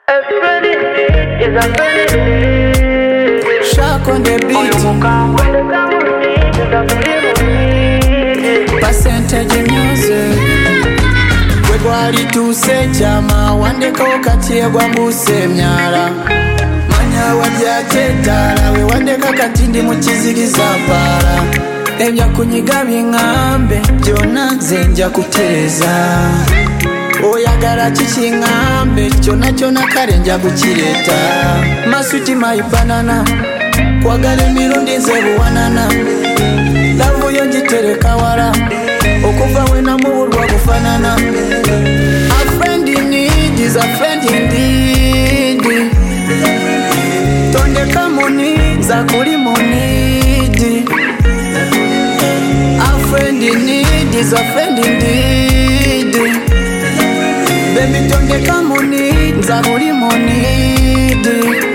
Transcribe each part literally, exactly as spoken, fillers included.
Everybody is a friend. Shark on the beat. Percentage music. We gwali tuse chama wandeko katie gwa mbuse mnyara. Manya wajya tetara we wandeka katindi mukizigiza para. Ebya kunyiga bingambe byona zenja kutereza. Oyagala kikingambe kyona kyona kale nja kukireta. Masuti my banana kwagala emirundi nze buwanana. Lavu yo ngitereka wala okuva we namuwulwa kufanana. A friend in need is a friend indeed. Tondeka muni za kuli munidi. A friend in need is a friend indeed. Baby tondeka muni za kuli munidi.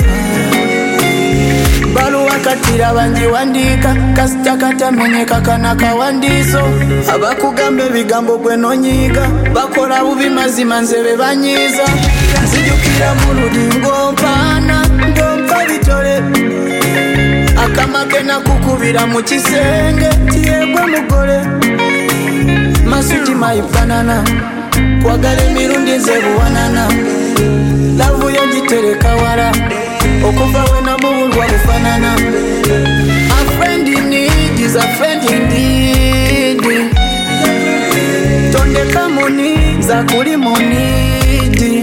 Baluwa katira banji wandika kasita katamenyeka kana kawandiso. Abakugambe bigambo gwe nonyiga bakola bubi mazima nzebe banyiza. Nzijukira muludi ngompana ngompa bitole. Akamake nakukubira mu kisenge tiyegwa mugole. Masuti my banana kwagala emirundi nze buwanana. Lavu yo ngitereka wala okuva we namuwulwa kufanana. A friend in need is a friend indeed. Tondeka muni za kuli munidi.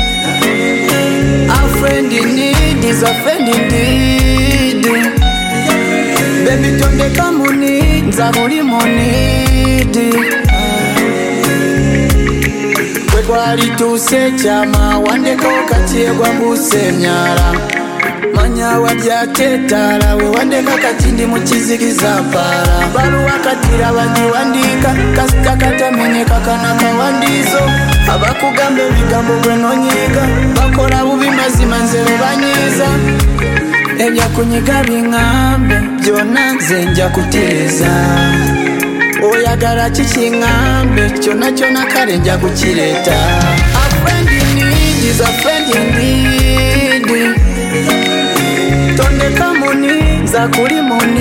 A friend in need is a friend indeed. Baby tondeka muni za kuli munidi. We gwali tuse chama wandeko katie gwa mbuse mnyara. Manya wajya tetara we wandeka katindi mukizigiza para. Baluwa katira banji wandika kasita katamenyeka kana kawandizo. Abakugambe bigambo gwe nonyiga bakola bubi mazima nzebe banyiza. Ebya kunyiga bingambe byona zenja kutereza. Oyagala kikingambe kyona kyona kale nja kukireta. A friend in need is a friend indeed. Tondeka muni za kuli muni.